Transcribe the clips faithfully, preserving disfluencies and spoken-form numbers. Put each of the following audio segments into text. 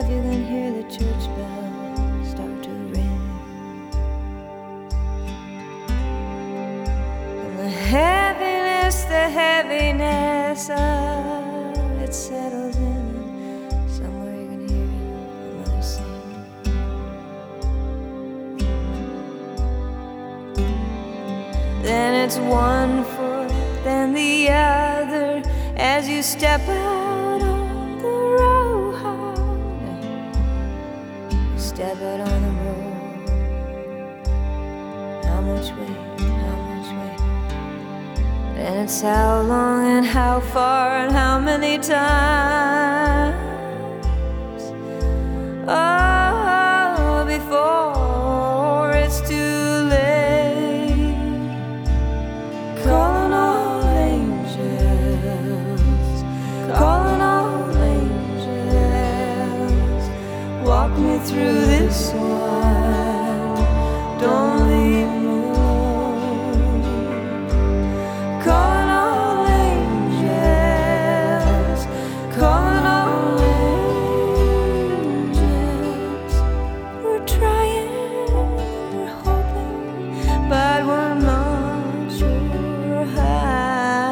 yourself, you can hear the church bells start to ring. And the heaviness, the heaviness of it settles in. And somewhere you can hear a mother sing. Then it's one foot, then the other, as you step out on the road. You step out on the road. How much way, how much way? And it's how long and how far and how many times. Oh, before it's too late. Calling all angels, calling all angels, walk me through this one, don't leave me alone. Calling all angels, calling all angels, we're trying, we're hoping, but we're not sure how.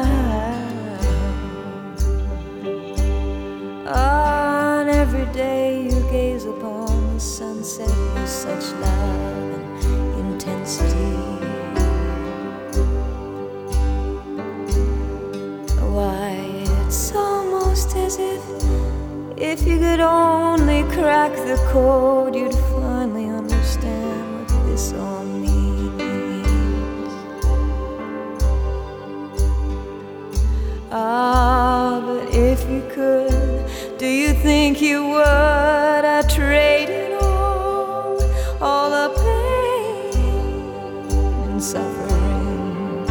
On every day you gaze upon the sunset with such love and intensity. Why, it's almost as if if you could only crack the code, you'd finally understand what this all means. Ah, but if you could, do you think you would? I trade it all, all the pain and suffering.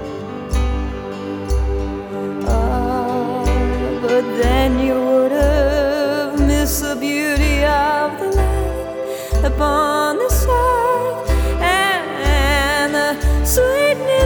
Ah, but then you would have missed the beauty of the light upon this earth and the sweetness